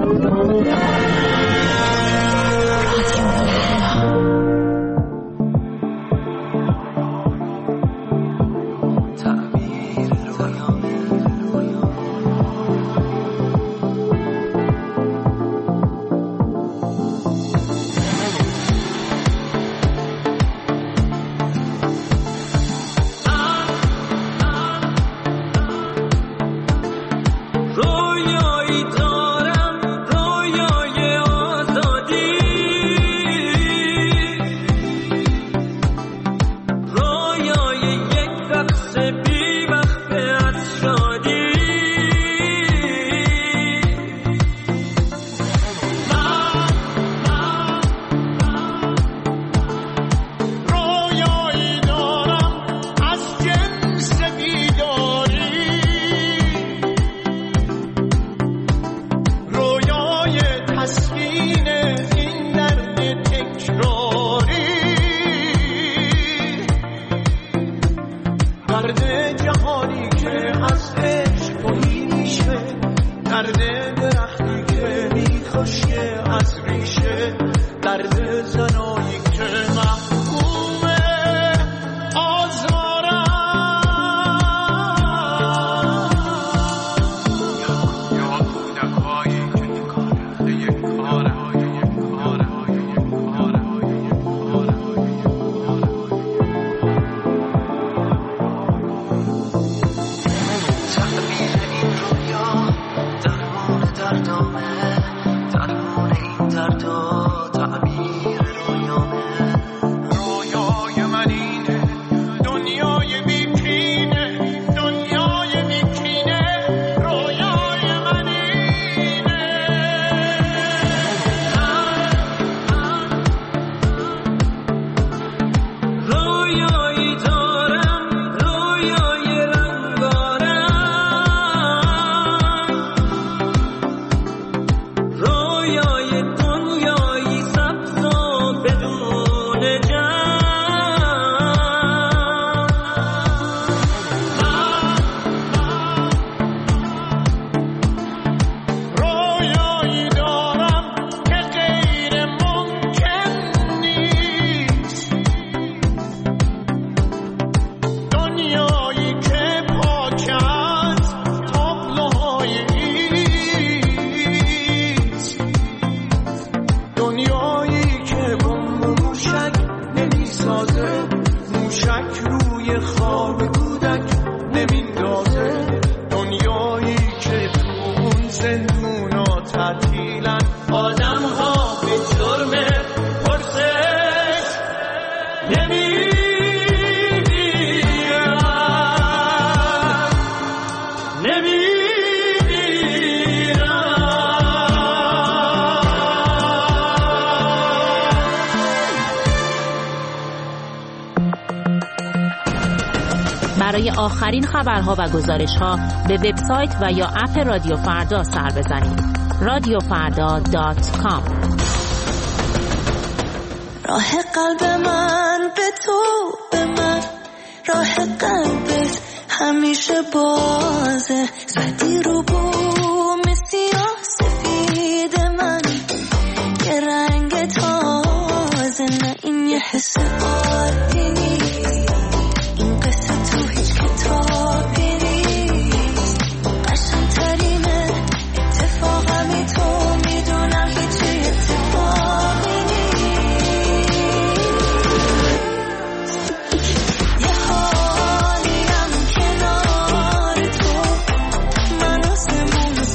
برای آخرین خبرها و گزارش‌ها به وبسایت و یا اپ رادیو فردا سر بزنید. radiofarda.com. راه قلب من به تو، به من راه قلبت همیشه بازه. زدی رو بوم سیاه سفید من یه رنگ تازه. نه این یه حس عادی نیست، این قصه تو هیچ کتابی نیست. قشنگ‌ترینه اتفاقمی تو، میدونم هیچی اتفاقی نیست. یه حالیم کنار تو، من آسمون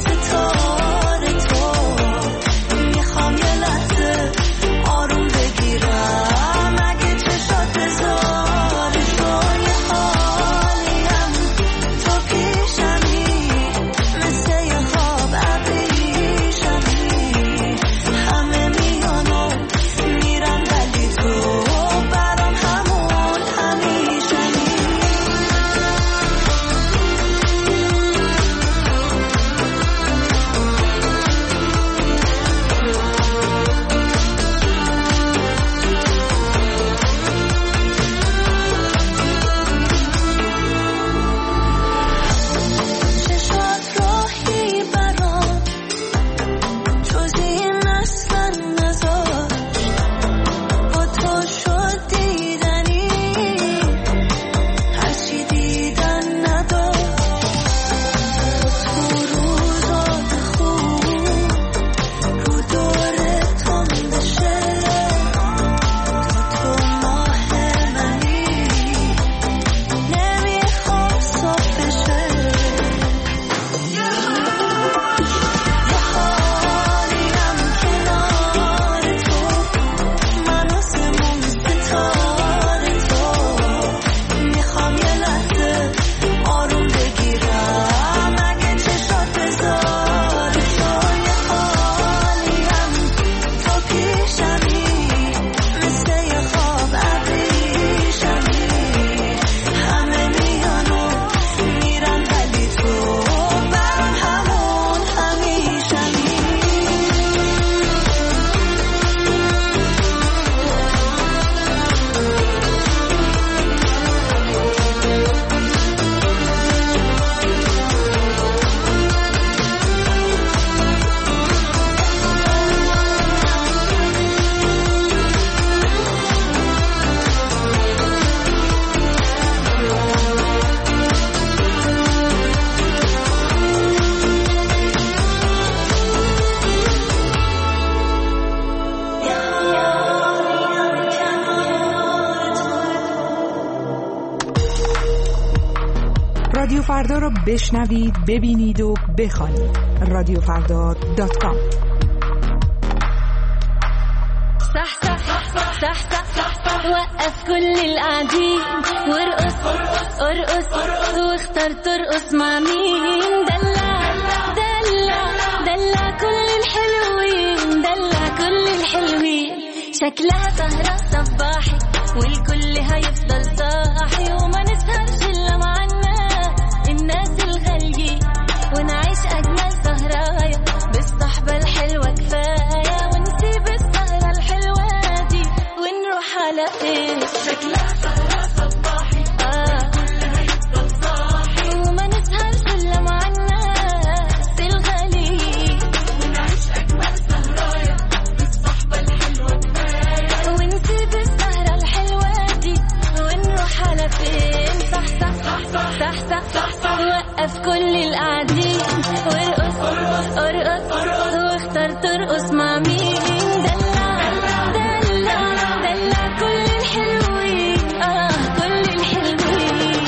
فردا را بشنوید، ببینید و بخوانید. رادیوفردا.com. صح صح صح صح وقف كل القاعدين وارقص ارقص واختار ترقص مع مين. دلع دلع دلع كل الحلوين، دلع كل الحلوين. شكلها سهرة صباحي والكل هيفضل صاحي، وما نسهرش إلا معنا الناس الغاليين، ونعيش أجمل سهرايا بالصحبة الحلوة كفاية، ونسيب السهرة الحلوة دي ونروح على إيه. شكلها سهرة صباحي الكل هيفضل صاحي، وما نسهرش إلا معنا الناس الغاليين، ونعيش أجمل سهرايا بالصحبة الحلوة كفاية، ونسيب السهرة الحلوة دي ونروح على فين. صح صح صح صح صح صح وقف كل القاعدين وارقص ارقص واختار ترقص مع مين. دلع دلع دلع كل الحلوين، كل الحلوين.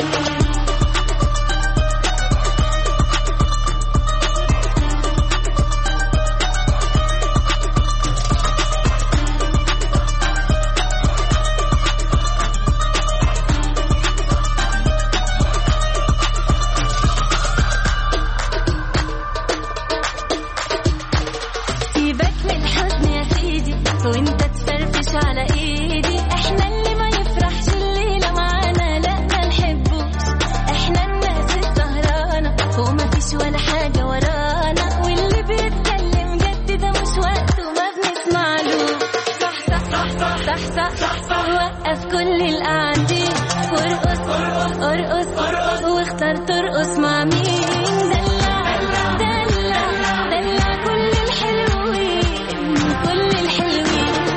وانت تفرفش على ايدي، احنا اللي ما يفرحش الليلة معانا لا ما نحبوش، احنا الناس السهرانة وما فيش ولا حاجة ورانا، واللي بيتكلم جد ده مش وقته ما بنسمعلوش. صح صح صح صح صح صح صح وقف كل القاعدين وارقص ارقص واختار ترقص مع مين. دلع دلع دلع كل الحلوين، كل الحلوين.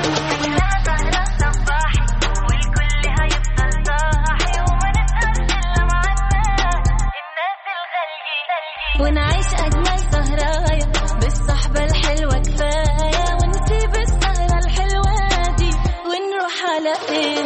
ونعيش أجمل سهرايا بالصحبة الحلوة كفاية، ونسيب السهرة الحلوة دي ونروح على إيه.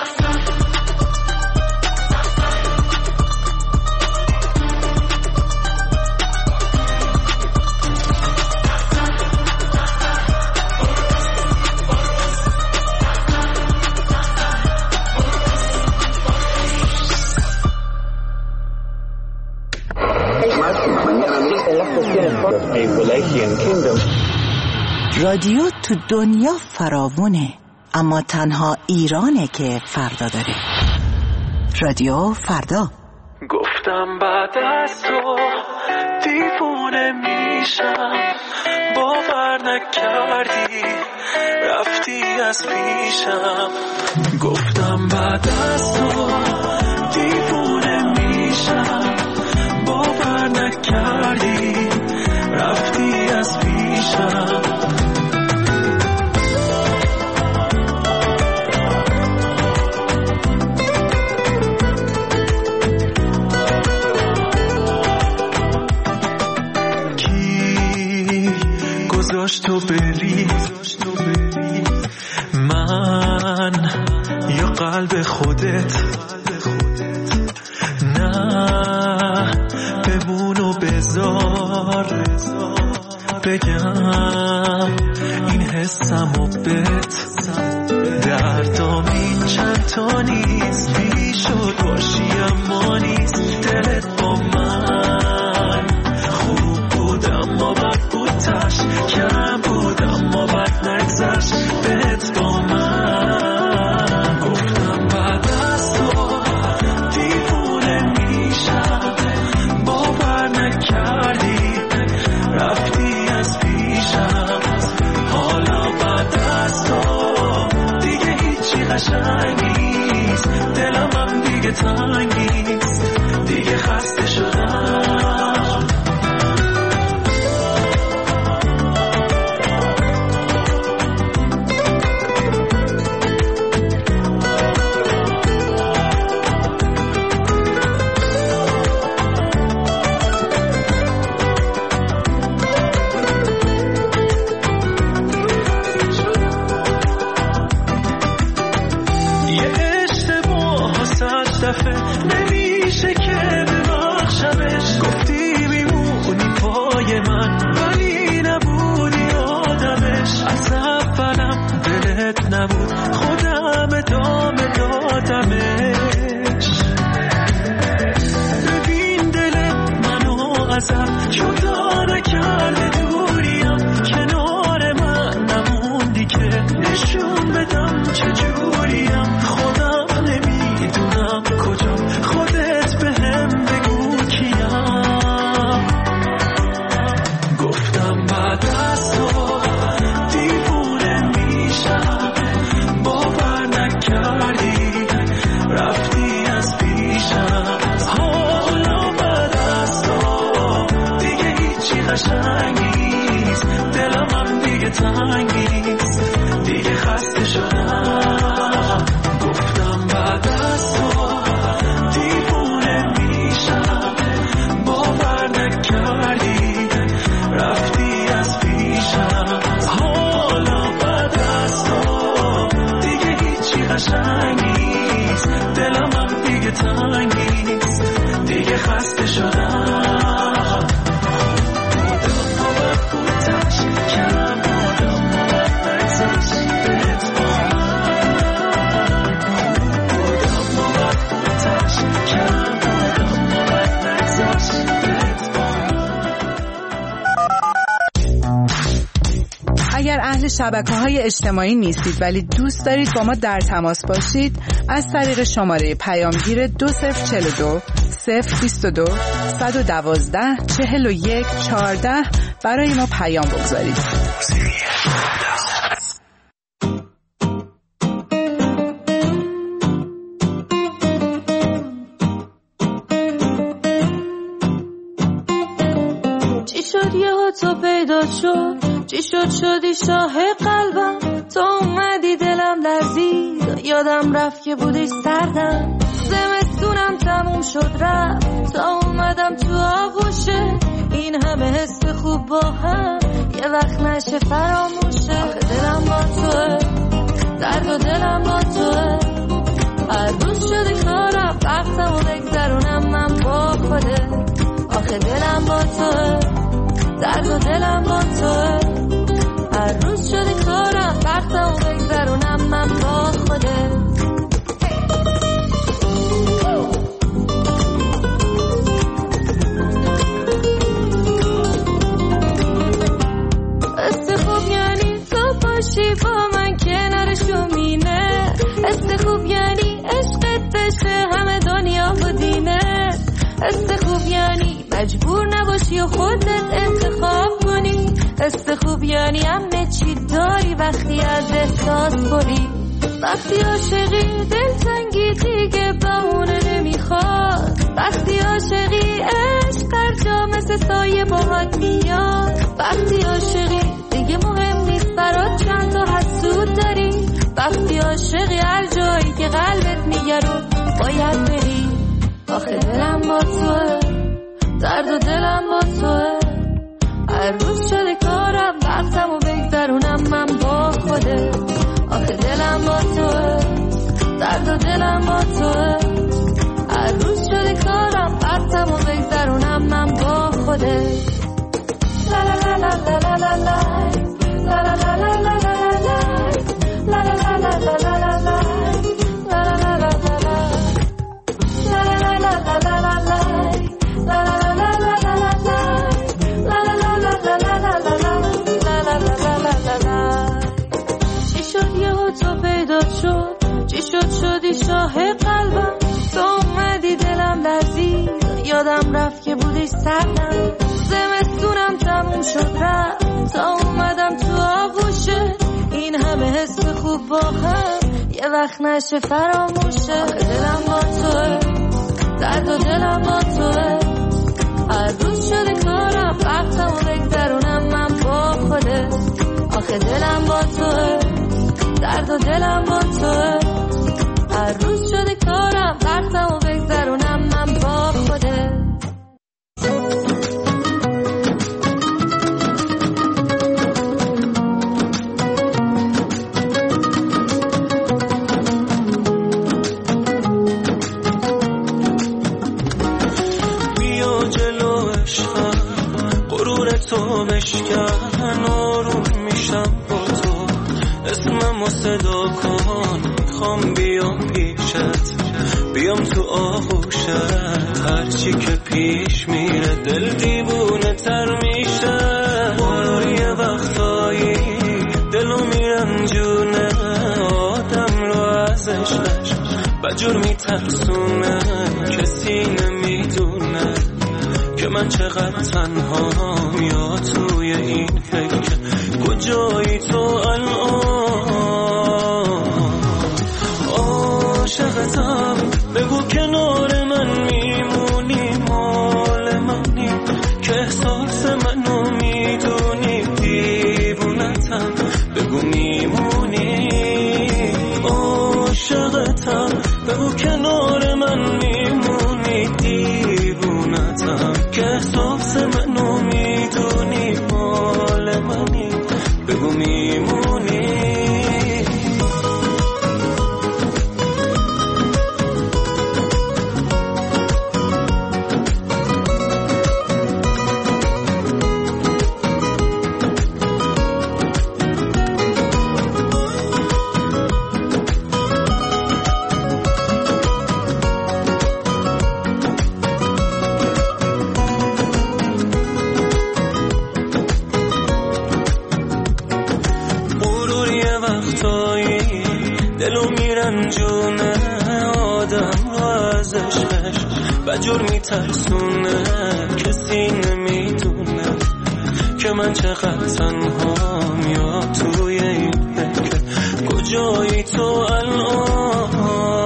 رادیو تو دنیا فراوونه، اما تنها ایرانه که فردا داره. رادیو فردا. گفتم بعد از تو دیوونه میشم، باور نکردی رفتی از پیشم. گفتم بعد از تو دیوونه میشم، باور نکردی رفتی از پیشم. کی گذاشت تو بری، من یا قلب خودت؟ نه بمون و بذار بگم این حسمو بهت. دردام چند تا نیست، بیشد باشی اما نیست. دلت با من خوب بود اما بد بود، تش کم بود اما بد نگذشت بهت با من. گفتم بعد از تو دیوونه میشم، باور نکردی رفتی از پیشم. حالا بعد از تو دیگه هیچی قشنگ نیست، دلم هم دیگه تنگ نیست، دیگه خسته شدم. نمیشه که ببخشمه، تنگ نیست دیگه خسته شدم گفتم بعد از تو دیوونه میشم باور نکردی رفتی از پیشم حالا بعد از تو دیگه هیچی قشنگ نیست دلم هم دیگه تنگ نیست دیگه خسته شدم بودم بودتش کم بودم نگذاش بهت بودم بودتش کم بودم نگذاش بهت اگر اهل شبکه‌های اجتماعی نیستید ولی دوست دارید با ما در تماس باشید از طریق شماره پیامگیر 2042 022 112 41 14 برای ما پیام بگذارید. چی شد یهو تو پیدا شد چی شد شدی شاه قلبم تو اومدی دلم لرزید یادم رفت که بودی سردم زمستونم تموم شد رفت تا اومدم تو آغوشه این همه حس خوب با هم یه وقت نشه فراموشه آخه دلم با توه درد و دلم با توه هر روز شده کارم وقتمو بگذرونم من با خوده آخه دلم با توه درد و دلم با توه هر روز شده کارم وقتمو بگذرونم من با خوده خوب یعنی تو باشی با من کنارشو مینه خوب یعنی عشقت بشه همه دنیا و دینه خوب یعنی مجبور نباشی و خودت انتخاب کنی خوب یعنی همه چی داری وقتی از احساس بری وقتی عاشقی دلتنگی دیگه بهونه نمیخواد وقتی عاشقی عشق هر جا مثل سایه باهات میاد وقتی عاشقی دیگه مهم نیست برات چند تا حسود داری وقتی عاشقی هر جایی که قلبت میگه رو باید بری آخه دلم با توه درد و دلم با توه هر روز شده کارم وقتمو بگذرونم من با خوده آخه دلم با توه درد و دلم با توه هر روز شده کارم وقتمو بگذرونم من با خوده لا لا لا لا لا لا لا لا لا لا لا لا لا لا لا لا چی شد شدی شاه قلبم تو اومدی دلم لرزید یادم رفت که بودی سردم زمستونم تموم شد رفت تا اومدم تو آغوشه این همه حس خوب با هم یه وقت نشه فراموشه دلم با توه درد و دلم با توه هر روز شده کارم وقتمو بگذرونم من با خوده آخه دلم با توه درد و دلم با توه هر روز شده کارم وقتمو بگذرونم من با خوده بیا جلو عشقم غرور تو بشکن آروم میشم با تو اسممو صدا کن میخوام بیام پیشت بیام تو آغوشت هرچی که پیش میره دل دیوونه تر میشه یه وقتایی دلو میرنجونه آدم رو از عشقش بجور میترسونه کسی نمیدونه که من چقدر تنهام یا توی این فکر کجایی تو الان عاشقتم بگو کنار من میمونی مال منی که احساس منو میدونی دیوونتم وقتایی دلو میرنجونه آدم رو از عشقش بجور میترسونه. کسی نمیدونه که من چقدر تنهام یا توی این فکر کجایی تو الان.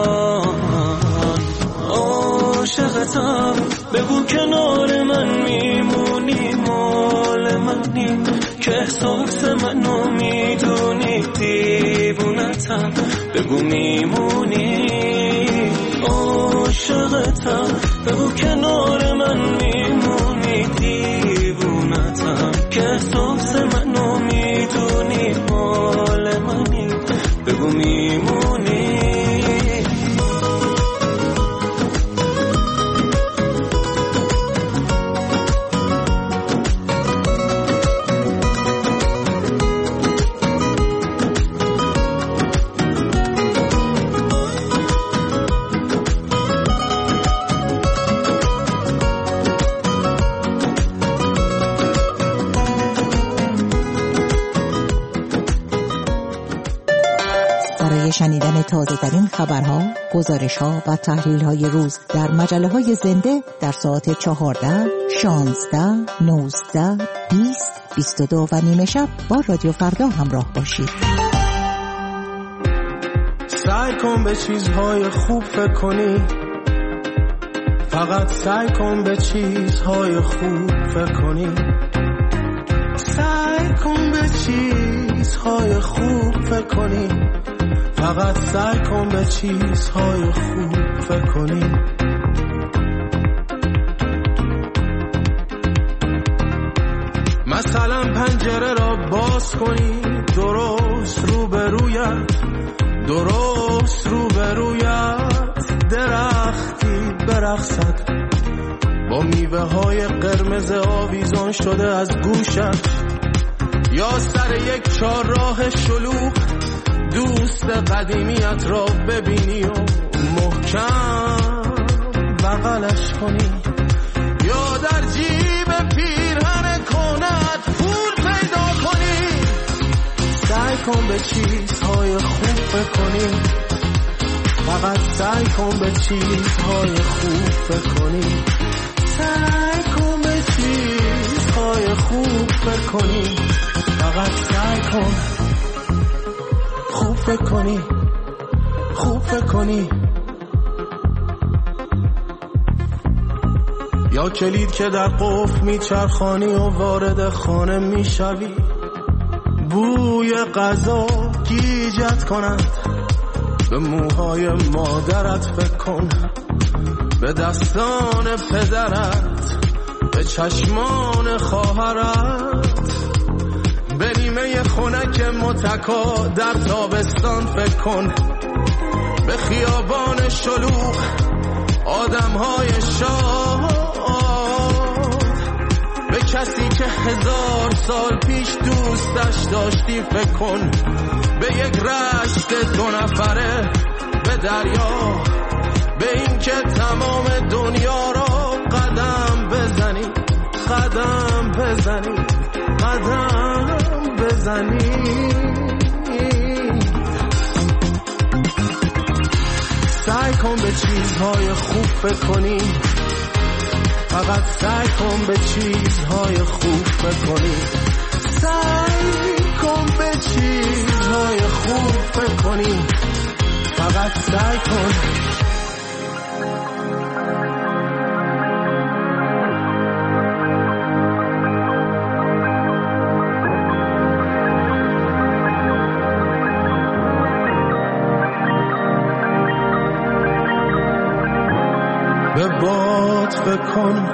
عاشقتم بگو کنار من میمونی مال منی که احساس منو میدونی. دیوونتم بگو میمونی. عاشقتم بگو کنار من میمونی. دیوونتم که احساس منو میدونی مال منی بگو میمونی. شنیدن تازه‌ترین خبرها، گزارش‌ها و تحلیل‌های روز در مجله‌های زنده در ساعت 14, 16, 19, 20, 22 و نیمه شب با رادیو فردا همراه باشید. سعی کن به چیزهای خوب فکر کنی. فقط سعی کن به چیزهای خوب فکر کنی. سعی کن به چیزهای خوب فکر کنی. فقط سعی کن به چیزهای خوب فکر کنی. مثلا پنجره را باز کنی، درست روبرویت درختی برقصد با میوه های قرمز آویزان شده از گوشت، یا سر یک چهارراه شلوغ دوست قدیمیت را ببینی و محکم بغلش کنی، یا در جیب پیرهن کنت پول پیدا کنی. سعی کن به چیزهای خوب فکر کنی. فقط سعی کن به چیزهای خوب فکر کنی. سعی کن به چیزهای خوب فکر کنی. فقط سعی کن خوب فکر کنی. خوب فکر کنی. یا کلید که در قفل میچرخانی و وارد خانه میشوی، بوی غذا گیجت کند، به موهای مادرت فکر کن، به دستان پدرت، به چشمان خواهرت، به نیمه خنک متکا در تابستان فکر کن، به خیابان شلوغ آدمهای شاد، به کسی که 1000 سال پیش دوستش داشتی فکر کن، به یک رشت 2 نفره، به دریا، به این که تمام دنیا را قدم بزنی، قدم بزنی، قدم بزنی. سعی کن به چیزهای خوب فکر کنی. فقط سعی کن به چیزهای خوب فکر کنی. سعی کن به چیزهای خوب فکر کنی. فقط سعی کن. به باد فکر کن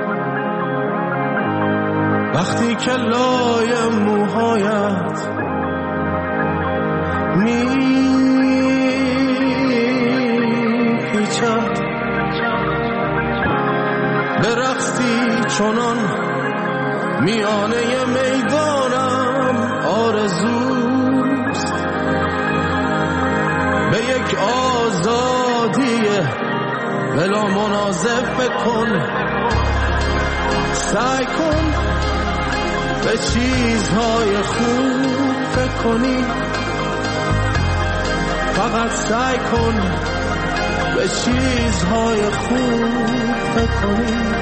وقتی که لای موهایت میپیچد، به رقصی چنان میانه میدانم آرزوست، به یک آزادی بلا منازع فکر کن. سعی کن به چیزهای خوب فکر کنی. فقط سعی کن به چیزهای خوب فکر کنی.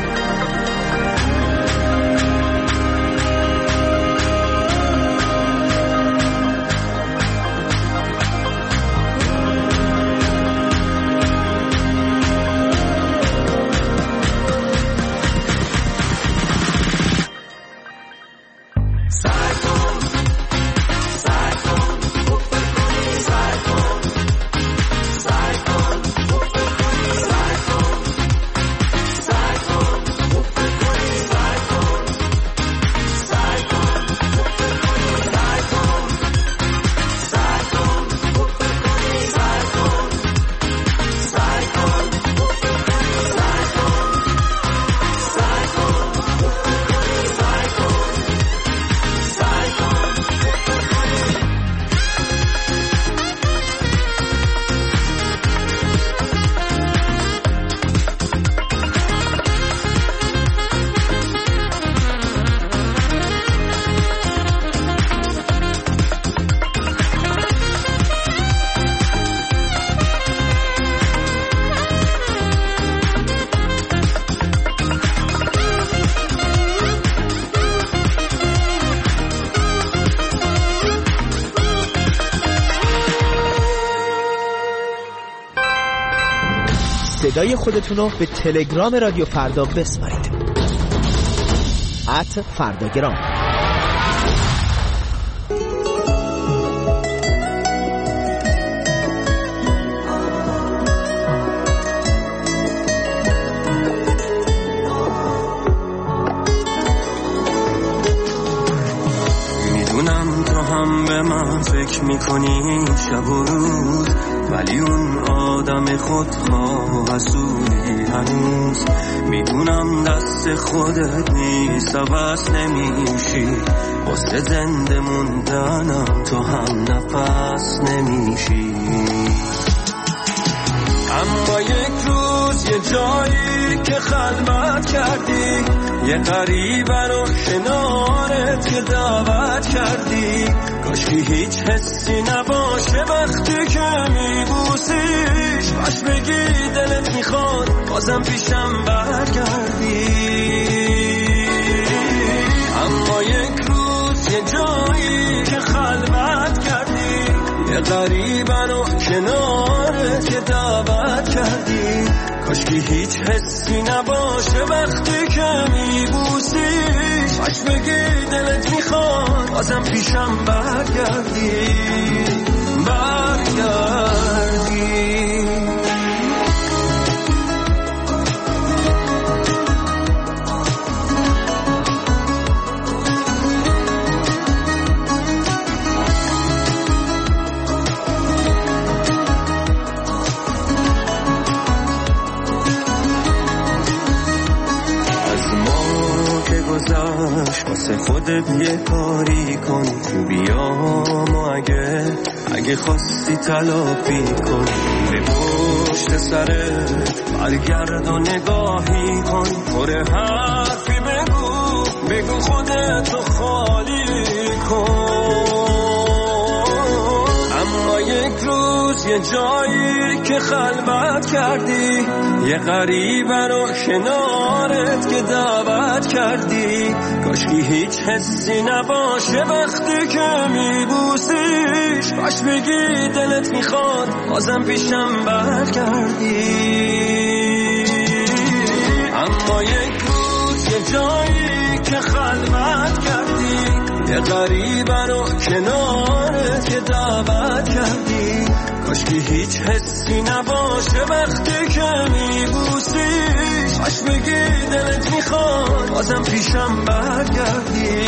صدای خودتون رو به تلگرام رادیو فردا بسپارید. @فرداگرام. میدونم تو هم به من فکر میکنی شب و روز، ولی اون آدم خودخواه و حسودی هنوز. میدونم دست خودت نیست عوض نمیشی، واسه زنده موندنم تو هم نفس نمیشی. اما یک روز یه جایی که خلوت کردی، یه غریبه رو کنارت که دعوت کردی، کاشکی هیچ حسی نباشه وقتی که میبوسیش، باش بگی دلت میخواد بازم پیشم برگردی. اما یک روز یه جایی که خلوت کردی، یه غریبه رو کنارت که دعوت کردی، کاشکی هیچ حسی نباشه وقتی که میبوسیش، باش بگی دلت میخواد بازم پیشم برگردی. واسه خودت یه کاری کن، خوبیامو اگه خواستی تلافی کن، به پشت سرت برگرد و نگاهی کن، پر حرفی بگو خودتو خالی کن. اما یک روز یه جایی که خلوت کردی، یه غریبه رو کنارت که دعوت کردی، کاشکی هیچ حسی نباشه وقتی که میبوسیش، باش بگی دلت میخواد بازم پیشم برگردی. اما یک روز یه جایی که خلوت کردی، یه غریبه رو کنارت که دعوت کردی، کاشکی هیچ حسی نباشه وقتی که میبوسیش، باش بگی دلت میخواد بازم پیشم برگردی.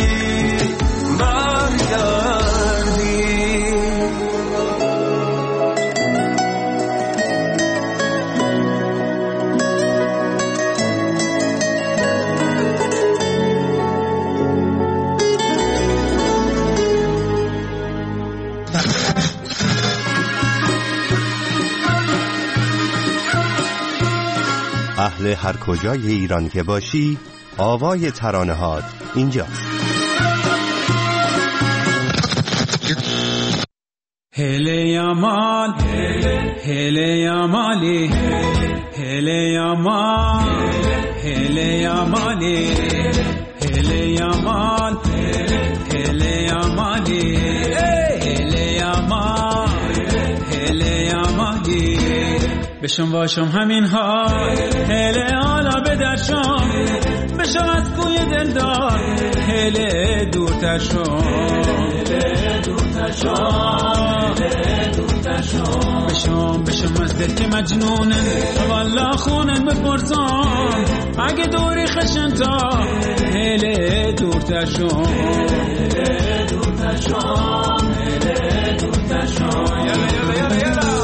اهل هر کجای ایران که باشی، آوای ترانه‌هات اینجاست. هله یامال هله یامالی هله یامال هله یامالی هله یامال هله یامالی هله یامال هله یامالی بشم واشم همین حال هله حالا به درشم بشم از کوی دلدار هله دورتر شم هله دورتر شم هله دورتر شم بشم از دل که مجنونه والا خونن بپرسم اگه دوری خشن تا هله دورتر شم هله دورتر شم هله دورتر شم یلا یلا یلا یلا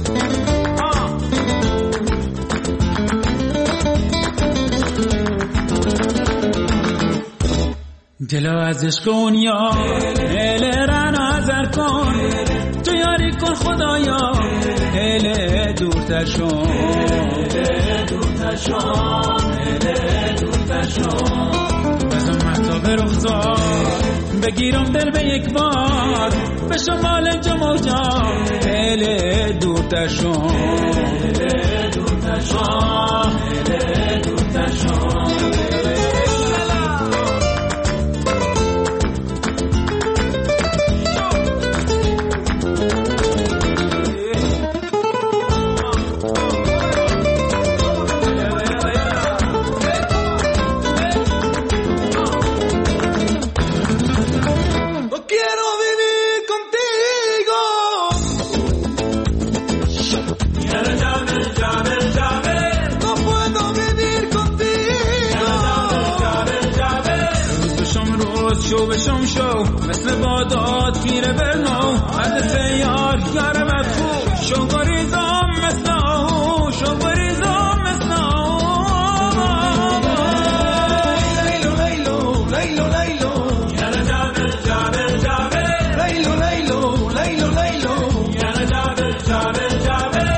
دلو از عشق اونیا هله رنا ازر کن تو یاری کن خدایا هله دورتر شم هله دورتر شم هله دورتر شم بزن محتاب رخزار بگیرم دل به یک بار به شمال جموجا هله دورتر شم هله دورتر شم هله دورتر شم شو مثل بادات گیره برنو از سیار یار مدخو شو گریزم مثل آهو شو گریزم مثل آهو لیلو لیلو لیلو لیلو یالا جابر جابر جابر لیلو لیلو لیلو لیلو یالا جابر جابر جابر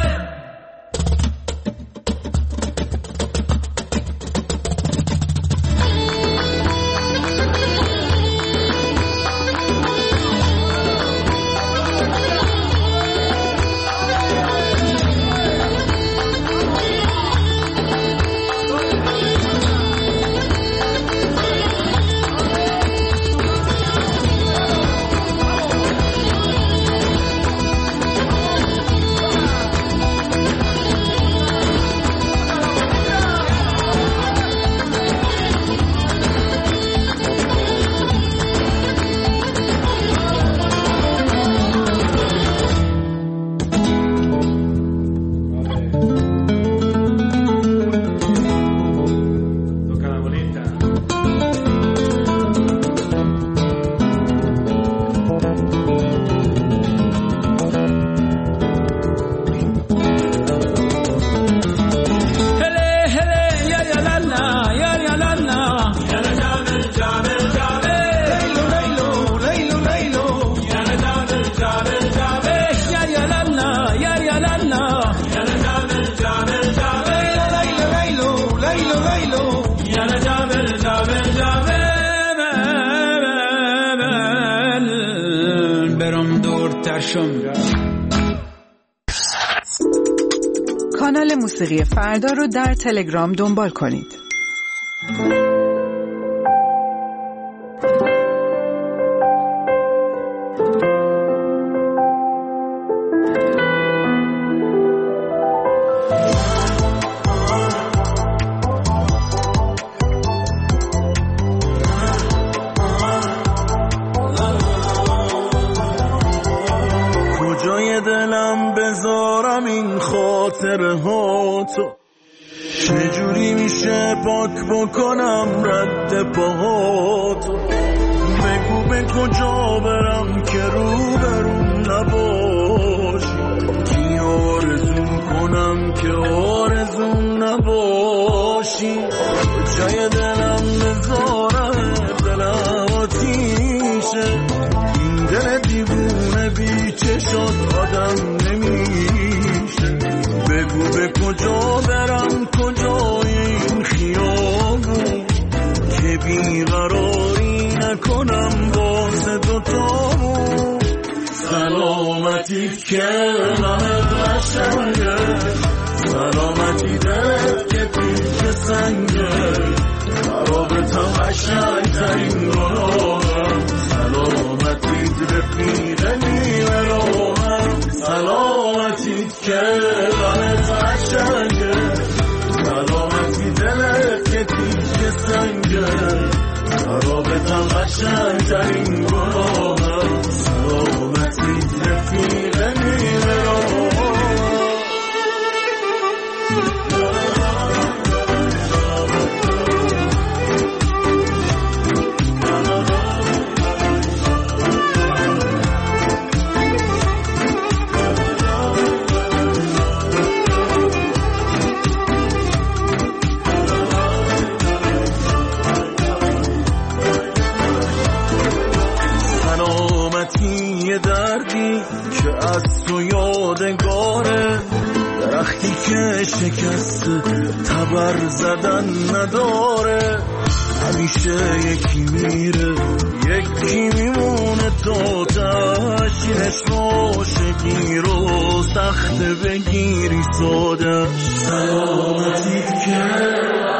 کانال موسیقی فردا رو در تلگرام دنبال کنید. چجوری میشه پاک بکنم رد پاهاتو بگو به کجا برم که رو برون نباشی کی آرزون کنم که آرزون نباشی جای دلم بذارم دلم آتیشه این دل دیوونه بی چشات آدم نمیشه بگو به کجا برم کجای این خیابون که بیقراری نکنم واسه دوتامون سلامتی سلامتیت که غمت قشنگه، سلامتی دلت که تیک سنگه، رابطم قشنگترین گناهم، سلامتیت رفیق نیمه راهم، سلامتیت که غمت قشنگه، سلامتی دلت که تیک سنگه، رابطم قشنگترین گناهم، سلامتیت رفیق نیمه راهم. دردی که از تو یادگاره، درختی که شکسته تبر زدن نداره، همیشه یکی میره یکی میمونه، تو تشینش عاشقی رو سخت بگیری سادش، سلامتی که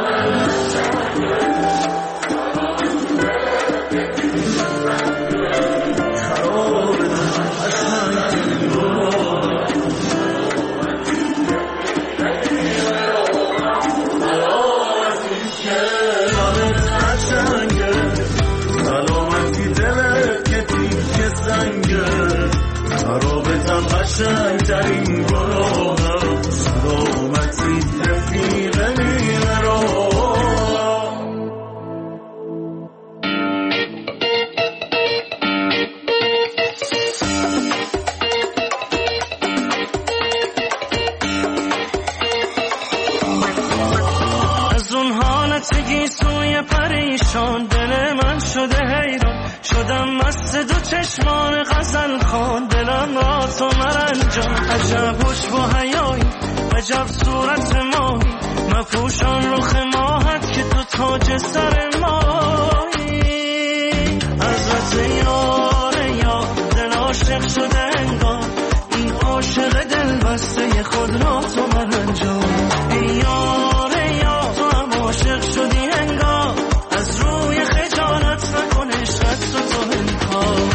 قشنگترین گناهم، سلامتی رفیق نیمه راهم. از اون حالت گیسوی پریشان دل من شده حیران، شدم مست دو چشمان غزل خوان، دلم را تو مرنجان، عجب حجب و حیایی، عجب صورت ماهی، مپوشان رخ ماهت که تو تاج سر ماهی، حضرت یار یا دل عاشق شده انگار، این عاشق دل بسته خود را تو مرنجان، ای یار یا تو هم عاشق شدی انگار، از روی خجالت نکن عشقت تو انکار.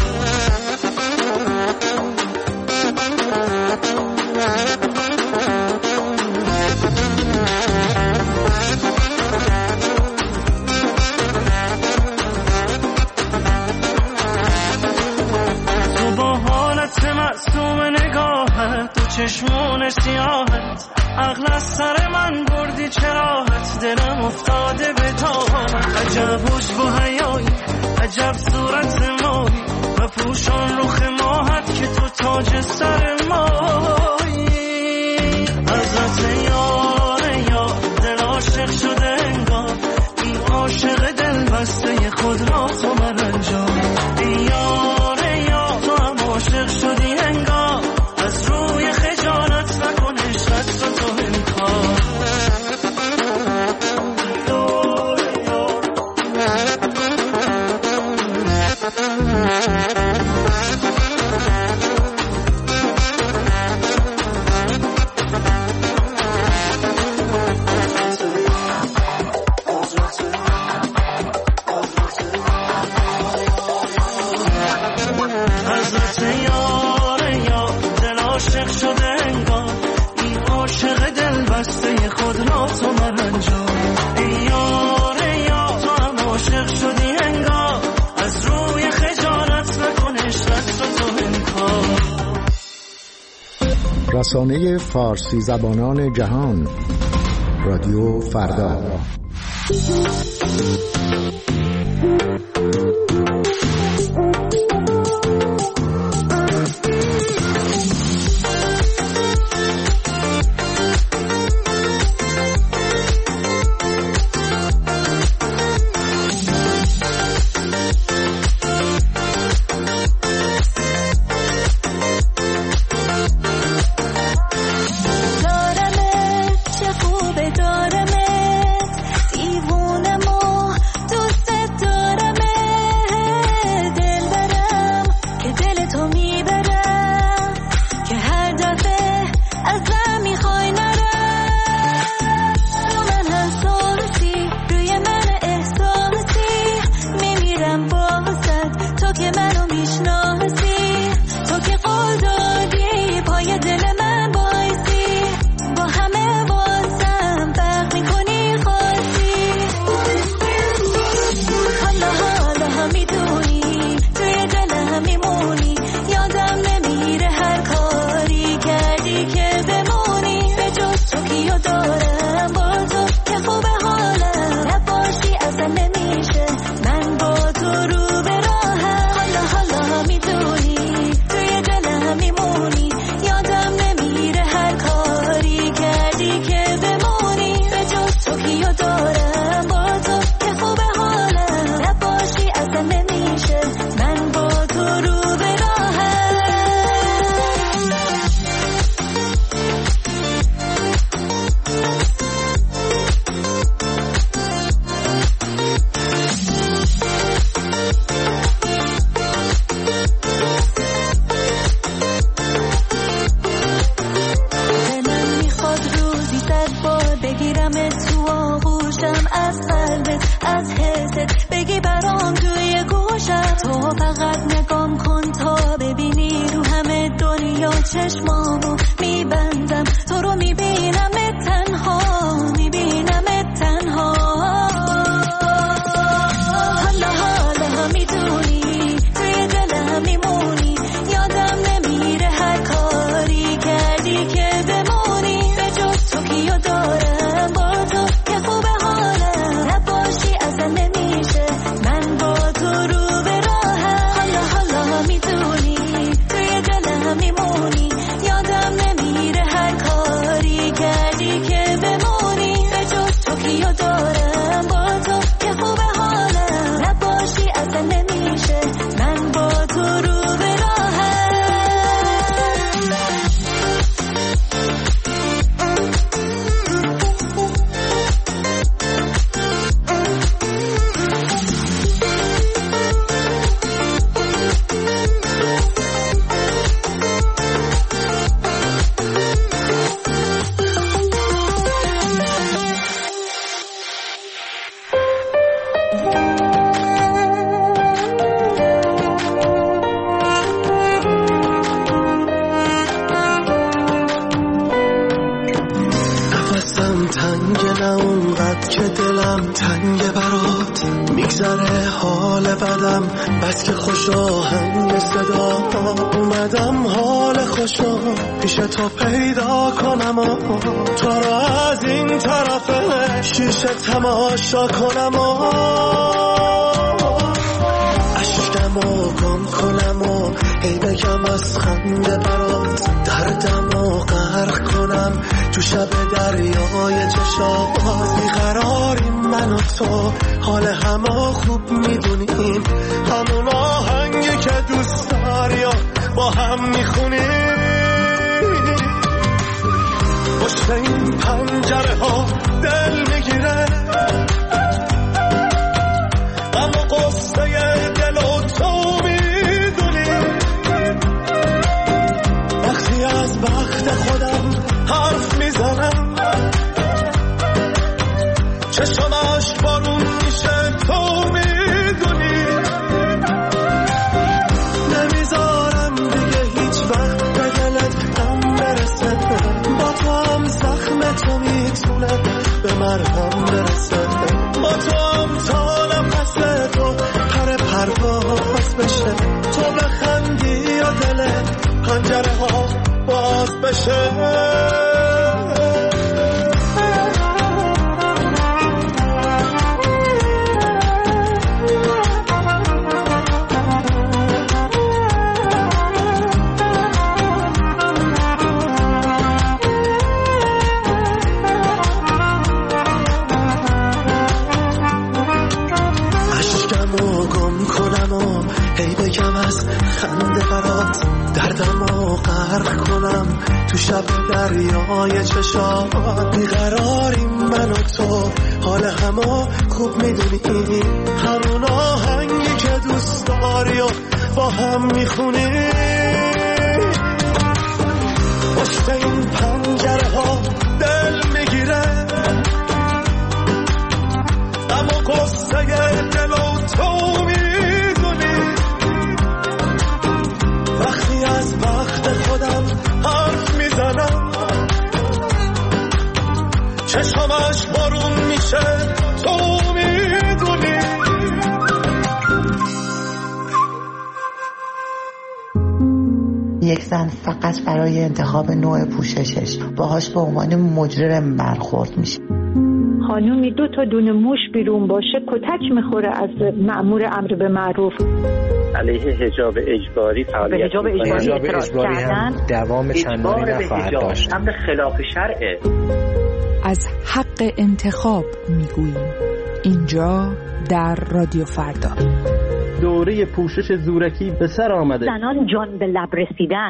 تو با حالت معصوم نگاهت، تو چشمون سیاهت، عقل از سر من بردی چراحت، دلم افتاده به تاهت، عجب حجب و حیایی، عجب صورت ماهی، مپوشان رخ ماهت که تو تاج سر ماهی، حضرت یار یا دل عاشق شده انگار، این عاشق دل بسته خود را تو مرنجان، ای یار یا تو هم عاشق شدی انگار، از روی خجالت نکن عشقت تو انکار. رسانه فارسی زبانان جهان، رادیو فردا. دارمت چه خوبه دارمت، دیوونم و دوست چشمامو میبندم تو رو میبینم تنها میبینم تنها حالا حالا میدونی توی دلم میمونی یادم نمیره هر کاری کردی که بمونی به جز تو کیو دارم با تو که خوبه حالم نباشی اصلا نمیشه من با تو رو به راهم حالا حالا میدونی توی دلم میمونی یادم نمیره هر کاری کردی که بمونی به جز تو کیو دارم با تو که خوبه حالم نباشی اصلا نمیشه من با تو رو به نفسم تنگ نه اونقدر که دلم تنگ برات میگذره حال بدم بس که خوش آهنگ صدا اومدم حال خوشا پیش تو پیدا کنم تو رو از این طرف شیشه تماشا کنم اشکمو گم کنم و هی بگم از خنده برات دردمو غرق کنم تو شب دریای چشات بیقراریم من و تو حال همه خوب میدونیم همون آهنگی که دوست داری و با هم میخونیم پشت این پنجره ها دل میگیره اما قصه دل و تو میدونی وقتی از بخت خودم حرف میزنم چشمش بارون میشه تو میدونی نمیذارم دیگه هیچ وقت به دلت هم برسه با تو هم زخم تو میتونه به مرهم برسه با تو هم تا نفس تو پر پرواز بشه تو بخندی یا دلت پنجره ها باز بشه اشکمو گم کنم و هی بگم از خنده برات دردمو غرق کنم تو شب دریای چشات بیقراریم من و تو حال همه خوب میدونی همون آهنگی که دوست داری و با هم میخونی پشت این پنجره ها دل میگیره اما قصه دل و تو میدونی وقتی از بخت خودم حرف میزنم چشمش بارون میشه تو میدونی یک زن فقط برای انتخاب نوع پوششش باهاش به عنوان مجرم برخورد میشه. خانومی 2 تا دونه موش بیرون باشه کتک میخوره از مأمور امر به معروف. علیه حجاب اجباری فعالیت به حجاب اجباری هم دوام چندانی نخواهد داشت. امر خلاف شرعه. از حق انتخاب میگوییم اینجا در رادیو فردا. دوره پوشش زورکی به سر آمده. زنان جان به لب رسیدن.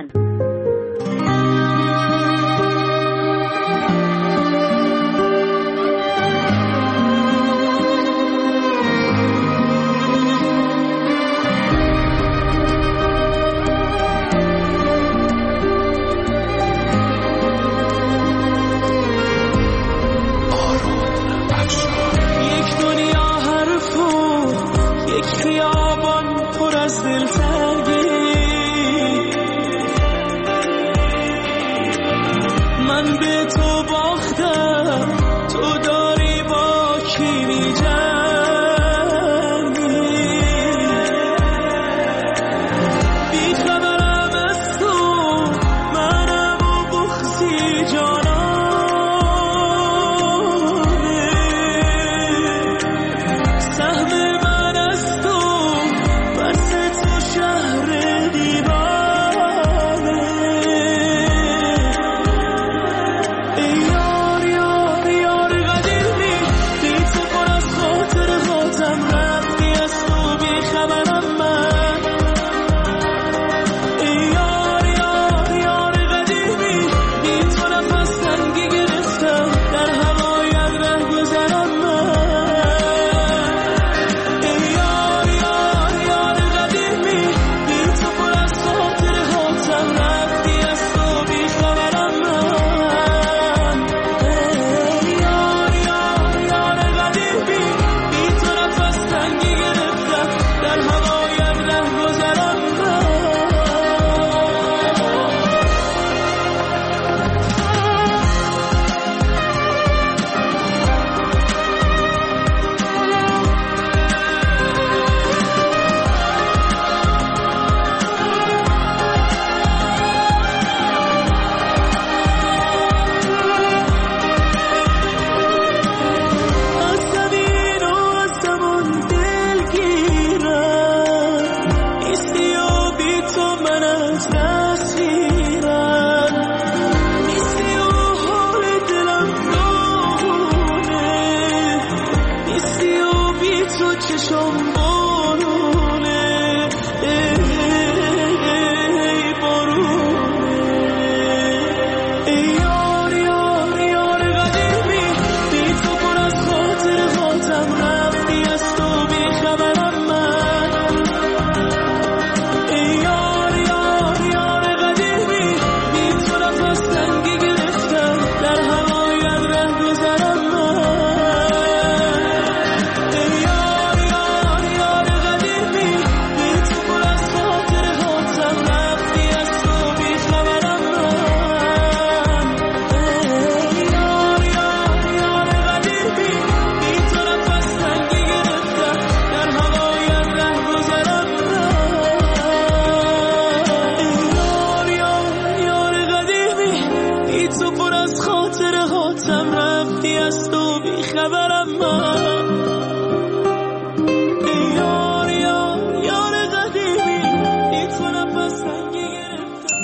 ازم رفتی از تو بیخبرم من یار یار یار قدیمی بی تو نفس سنگی گرفتم.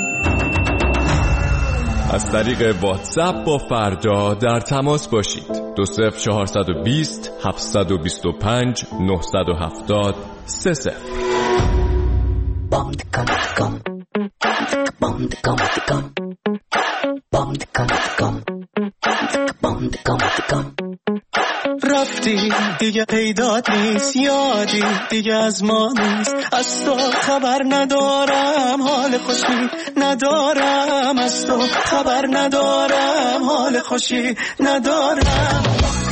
از طریق واتساپ با فردا در تماس باشید. 20420 725 970 30. رفتی دیگه پیدات نیست، یادی دیگه از ما نیست، از تو خبر ندارم، حال خوشی ندارم، از تو خبر ندارم، حال خوشی ندارم.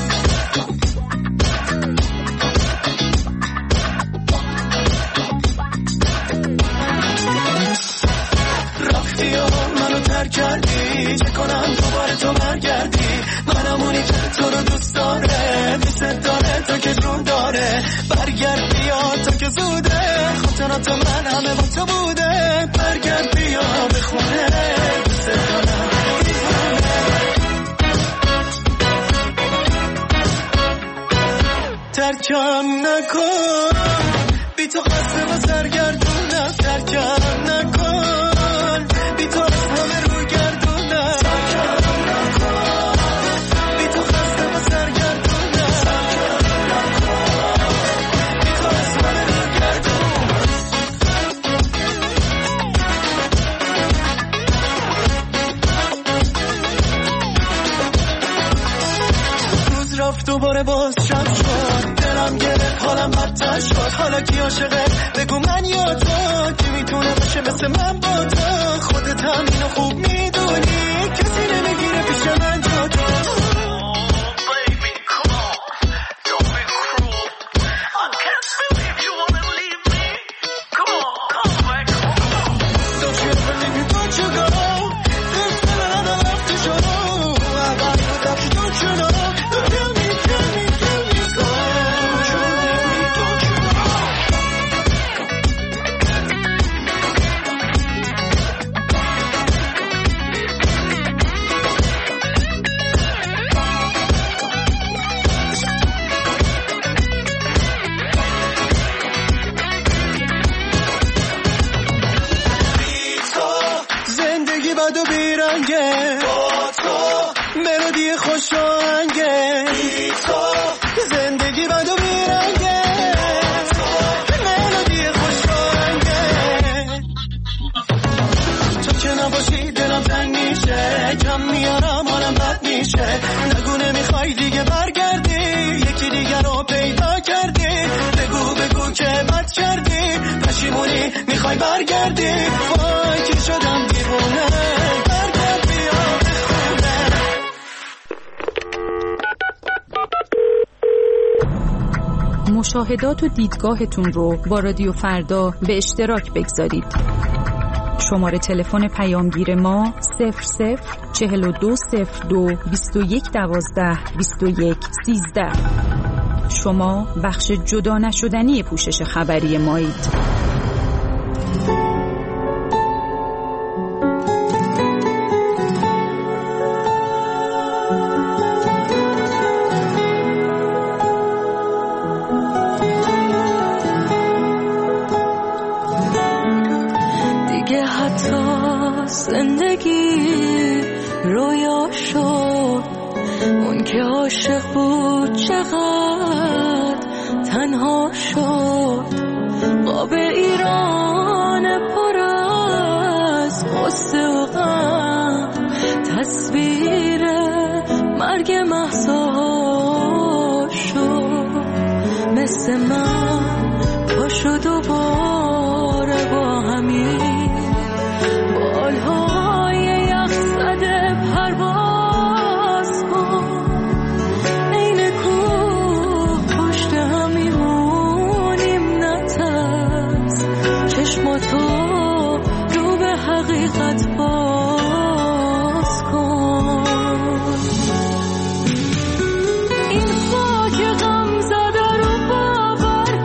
رفتی و منو ترک کردی، چه کنم دوباره تو برگردی، منم اونی که تو رو دوست داره، دوست داره تو که جون داره، برگرد بیا تو که زوده، خاطرات من همه با تو بوده، برگرد بیا بخونه، دوست دارم ترکم نکن، بی تو قصد و سرگردونم، ترکم نکن، بی تو از همه رو گردونم، ترکم نکن، بی تو قصد و سرگردونم، ترکم نکن، بی تو از همه رو گردونم. روز رفت دوباره باز شب شد، دلم گرفت حالم بدتر شد، حالا کی عاشقه بگو من یا تو، کی میتونه باشه مثل من با تو، خودت هم اینو خوب میدونی، کسی نمیگیره پیش من جا تو. زندگی بد و بیرنگه، ملودی خوشانگه، تو که نباشی دلم تنگ میشه، کم میارم حالم بد میشه، نگو نمیخوای دیگه برگردی، یکی دیگه رو پیدا کردی، بگو که بد کردی، پشیمونی میخوای برگردی، وای که شدم دیوونه، برگرد بیا بخونه. مشاهدات و دیدگاهتون رو با رادیو فردا به اشتراک بگذارید. شماره تلفن پیامگیر ما 004202 2112 2113. شما بخش جدا نشدنی پوشش خبری مایید. زندگی رویا شد، اون که عاشق بود چقدر تنها شد، قاب ایران پر از قصه و غم، تصویر مرگ مهسا شد، مثل من پاشو دوباره با همین بالهای یخ زده پرواز کن، این کوه پشت هم میمونیم نترس، چشماتو رو به حقیقت باز کن، این خاک غم زده رو باور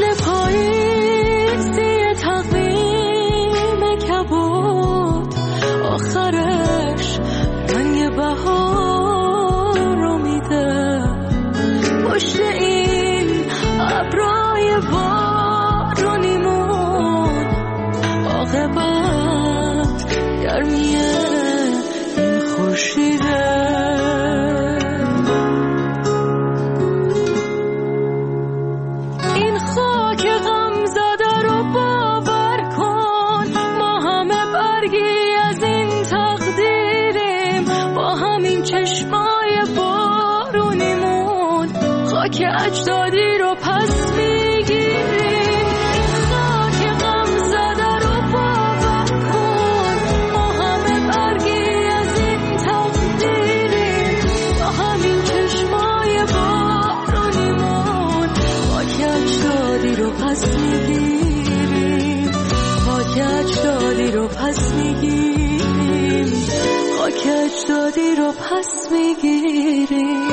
مثل پاییزی تقویم کبود آخرش رنگ بهار رو میده پشت این ابرای بارونیمون عاقبت گرمیه این خورشیده این خاک غم زده رو باور کن ما همه برگی از این تقدیریم با همین چشمای بارونیمون خاک اجدادی رو پس میگیریم این خاک غم زده رو باور کن ما همه برگی از این تقدیریم با همین چشمای بارونیمون خاک اجدادی رو پس میگیریم خاک اجدادی رو پس میگیریم خاک اجدادی رو پس میگیریم